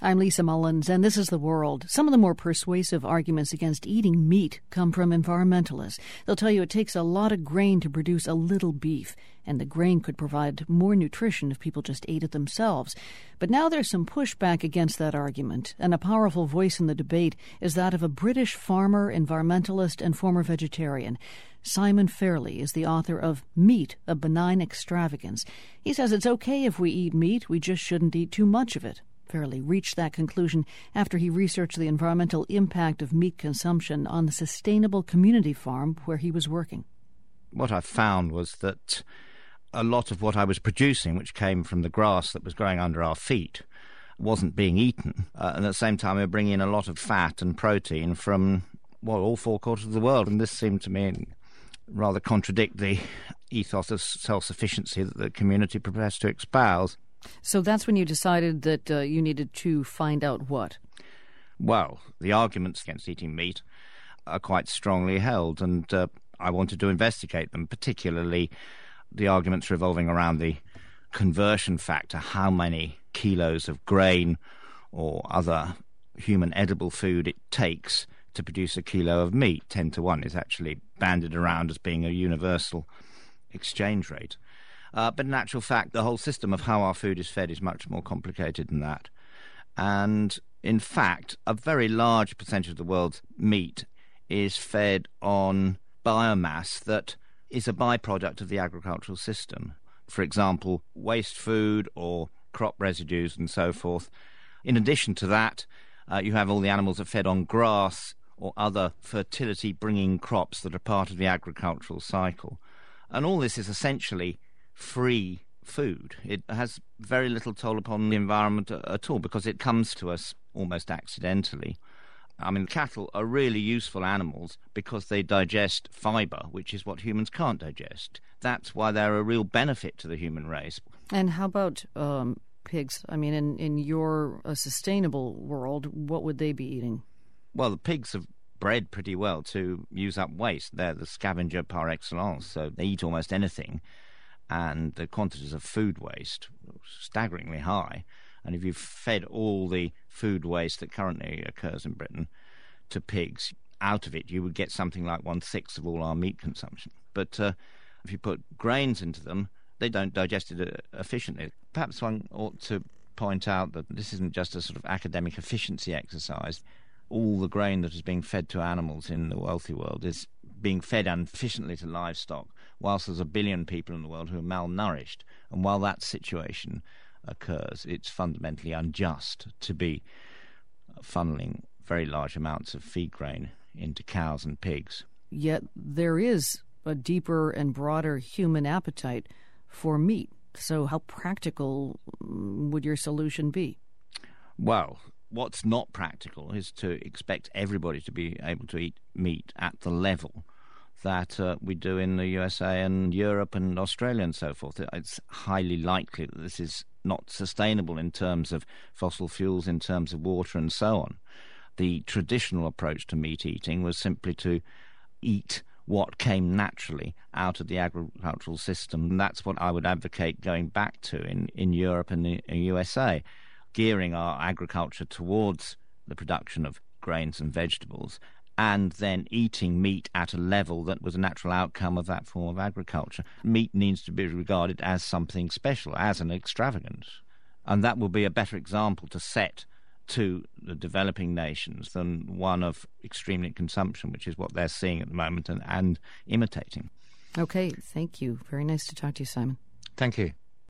I'm Lisa Mullins, and this is The World. Some of the more persuasive arguments against eating meat come from environmentalists. They'll tell you it takes a lot of grain to produce a little beef, and the grain could provide more nutrition if people just ate it themselves. But now there's some pushback against that argument, and a powerful voice in the debate is that of a British farmer, environmentalist, and former vegetarian. Simon Fairlie is the author of Meat, A Benign Extravagance. He says it's okay if we eat meat, we just shouldn't eat too much of it. Fairlie reached that conclusion after he researched the environmental impact of meat consumption on the sustainable community farm where he was working. What I found was that a lot of what I was producing, which came from the grass that was growing under our feet, wasn't being eaten. And at the same time, we were bringing in a lot of fat and protein from, all 4 quarters of the world. And this seemed to me rather contradict the ethos of self-sufficiency that the community professed to espouse. So that's when you decided that you needed to find out what? Well, the arguments against eating meat are quite strongly held, and I wanted to investigate them, particularly the arguments revolving around the conversion factor, how many kilos of grain or other human edible food it takes to produce a kilo of meat. 10 to 1 is actually bandied around as being a universal exchange rate. But in actual fact, the whole system of how our food is fed is much more complicated than that. And in fact, a very large percentage of the world's meat is fed on biomass that is a byproduct of the agricultural system. For example, waste food or crop residues and so forth. In addition to that, you have all the animals that are fed on grass or other fertility-bringing crops that are part of the agricultural cycle. And all this is essentially free food. It has very little toll upon the environment at all because it comes to us almost accidentally. I mean, cattle are really useful animals because they digest fibre, which is what humans can't digest. That's why they're a real benefit to the human race. And how about pigs? I mean, in your sustainable world, what would they be eating? Well, the pigs have bred pretty well to use up waste. They're the scavenger par excellence, so they eat almost anything. And the quantities of food waste are staggeringly high. And if you fed all the food waste that currently occurs in Britain to pigs, out of it you would get something like 1/6 of all our meat consumption. But if you put grains into them, they don't digest it efficiently. Perhaps one ought to point out that this isn't just a sort of academic efficiency exercise. All the grain that is being fed to animals in the wealthy world is being fed inefficiently to livestock, whilst there's 1 billion people in the world who are malnourished. And while that situation occurs, it's fundamentally unjust to be funneling very large amounts of feed grain into cows and pigs. Yet there is a deeper and broader human appetite for meat. So how practical would your solution be? Well, what's not practical is to expect everybody to be able to eat meat at the level that we do in the USA and Europe and Australia and so forth. It's highly likely that this is not sustainable in terms of fossil fuels, in terms of water and so on. The traditional approach to meat eating was simply to eat what came naturally out of the agricultural system. And that's what I would advocate going back to in Europe and the USA, gearing our agriculture towards the production of grains and vegetables, and then eating meat at a level that was a natural outcome of that form of agriculture. Meat needs to be regarded as something special, as an extravagance. And that will be a better example to set to the developing nations than one of extreme consumption, which is what they're seeing at the moment and imitating. Okay, thank you. Very nice to talk to you, Simon. Thank you.